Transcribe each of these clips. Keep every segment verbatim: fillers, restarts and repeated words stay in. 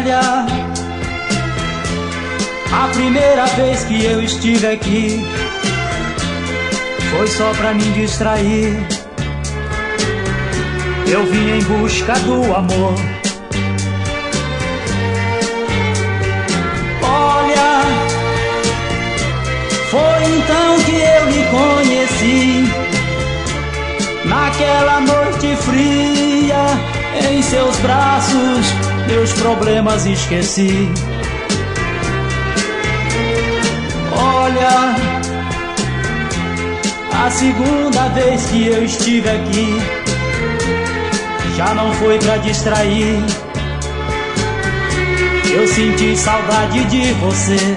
Olha, a primeira vez que eu estive aqui foi só pra me distrair. Eu vim em busca do amor. Olha, foi então que eu lhe conheci, naquela noite fria, em seus braços meus problemas esqueci. Olha, a segunda vez que eu estive aqui já não foi pra distrair. Eu senti saudade de você.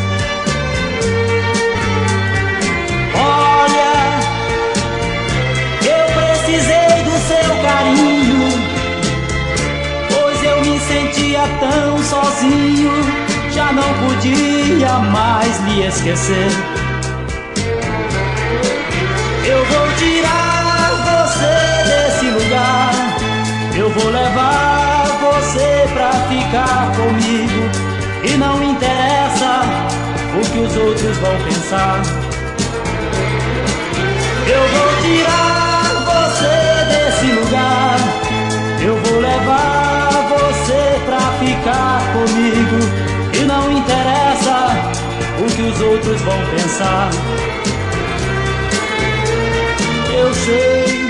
Olha, eu precisei do seu carinho, pois eu me sentia tão sozinho, já não podia mais lhe esquecer. Eu vou tirar você desse lugar, eu vou levar você pra ficar comigo, e não interessa o que os outros vão pensar. Eu vou tirar você desse lugar, eu vou levar você pra ficar comigo, e não interessa o que os outros vão pensar. Eu sei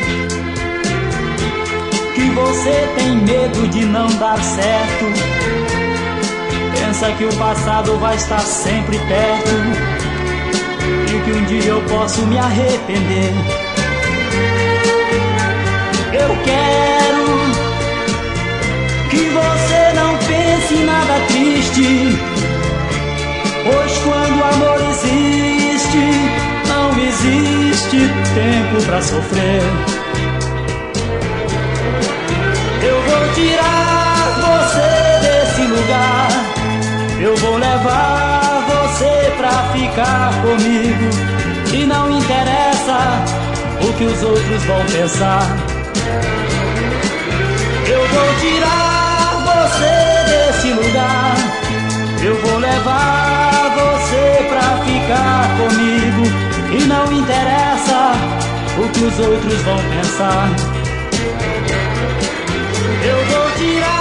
que você tem medo de não dar certo, pensa que o passado vai estar sempre perto, e que um dia eu posso me arrepender. Eu quero que você não pense em nada triste, pois quando o amor existe, não existe tempo pra sofrer. Eu vou tirar você desse lugar, eu vou levar você pra ficar comigo, e não interessa o que os outros vão pensar. Eu vou tirar você desse lugar, eu vou levar você pra ficar comigo, e não interessa o que os outros vão pensar. Eu vou tirar